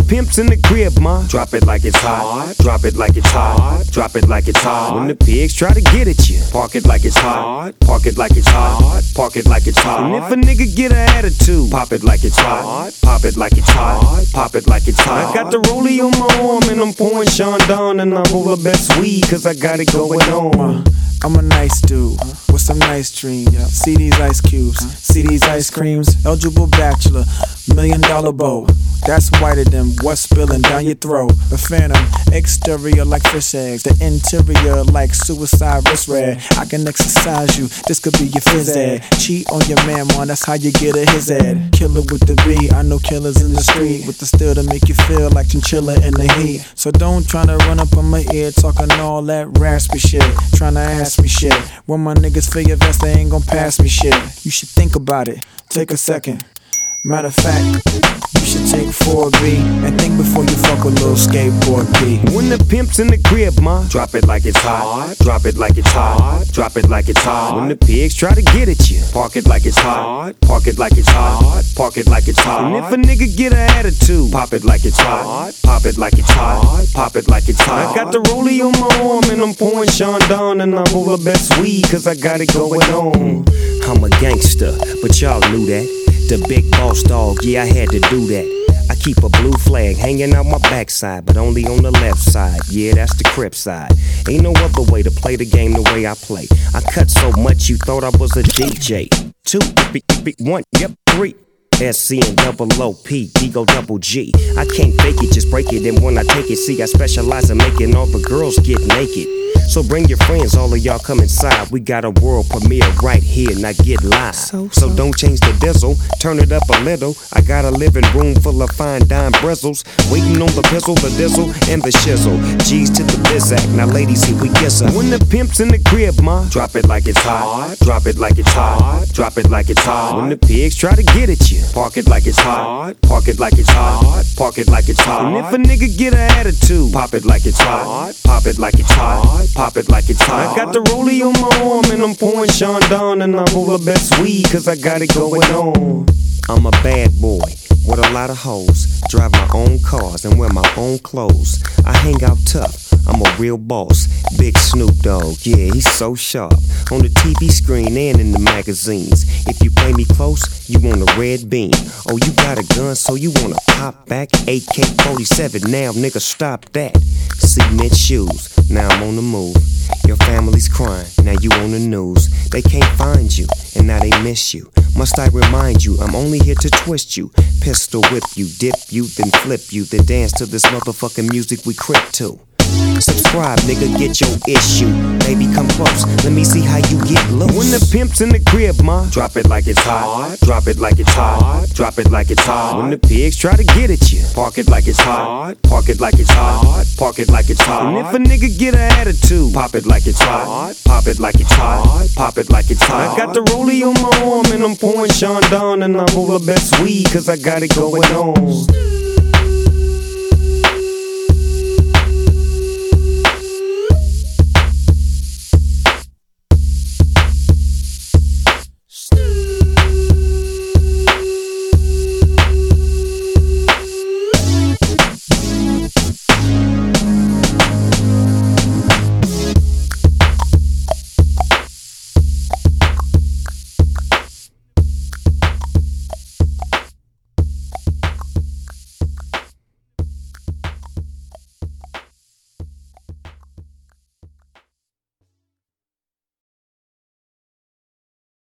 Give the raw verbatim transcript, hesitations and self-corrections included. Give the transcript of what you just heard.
pimp's in the crib, ma, drop it like it's hot. Drop it like it's hot. Drop it like it's hot. When the pigs try to get at you, park it like it's hot. Park it like it's hot. Park it like it's hot. And if a nigga get an attitude, pop it like it's hot. Pop it like it's hot. Pop it like it's hot. I got the rollie on my arm and I'm pouring Sean Don, and I'm all the best weed cause I got it going on. I'm a nice dude with some nice dreams. See these ice cubes, see these ice creams. Eligible bachelor, million dollar bow. That's whiter than what's spilling down your throat. A phantom, exterior like fish eggs, the interior like suicide wrist red. I can exercise you, this could be your phys ed. Cheat on your man, man, that's how you get a his ed. Killer with the B, I know killers in the street with the steel to make you feel like chinchilla in the heat. So don't tryna run up on my ear talking all that raspy shit, tryna ask me shit. When my niggas feel your vest, they ain't gon' pass me shit. You should think about it, take a second. Matter of fact, you should take four B and think before you fuck a little skateboard B. When the pimp's in the crib, ma, drop it like it's hot. Drop it like it's hot. Drop it like it's hot. When the pigs try to get at you, park it like it's hot. Park it like it's hot. Park it like it's hot. And if a nigga get an attitude, pop it like it's hot. Pop it like it's hot. Pop it like it's hot. I got the rollie on my arm and I'm pouring Sean Don, and I'm all the best weed cause I got it going on. I'm a gangster, but y'all knew that. The big boss dog, yeah, I had to do that. I keep a blue flag hanging out my backside, but only on the left side. Yeah, that's the Crip side. Ain't no other way to play the game the way I play. I cut so much you thought I was a D J. Two, one, yep, three. S C and double O P, D go double G. I can't fake it, just break it. And when I take it, see, I specialize in making all the girls get naked. So bring your friends, all of y'all come inside. We got a world premiere right here, now get live. So, so. so don't change the diesel, turn it up a little. I got a living room full of fine dime bristles, waiting on the pistol, the diesel, and the shizzle. G's to the bizac, now ladies, here we kiss her. When the pimp's in the crib, ma, drop it like it's hot. Drop it like it's hot. Drop it like it's hot. When the pigs try to get at you, park it like it's hot. Park it like it's hot. Park it like it's hot. And if a nigga get an attitude, pop it like it's hot. Pop it like it's hot. Pop it like it's hot. I got the rollie on my arm and I'm pouring Sean Don, and I'm all the best weed cause I got it going on. I'm a bad boy with a lot of hoes, drive my own cars and wear my own clothes. I hang out tough, I'm a real boss. Big Snoop Dogg, yeah, he's so sharp. On the T V screen and in the magazines. If you play me close, you want a red beam. Oh, you got a gun, so you wanna pop back? A K forty-seven, now nigga stop that. Cement shoes, now I'm on the move. Your family's crying, now you on the news. They can't find you, and now they miss you. Must I remind you, I'm only here to twist you. Pistol whip you, dip you, then flip you. Then dance to this motherfucking music we crip to. Subscribe, nigga, get your issue. Baby, come close, let me see how you get loose. When the pimp's in the crib, ma, drop it like it's hot. Drop it like it's hot. Drop it like it's hot. When the pigs try to get at you, park it like it's hot. Park it like it's hot. Park it like it's hot. And if a nigga get an attitude, pop it like it's hot. Pop it like it's hot. Pop it like it's hot. I got the rollie on my arm and I'm pouring Sean Don, and I'm all the best weed cause I got it going on.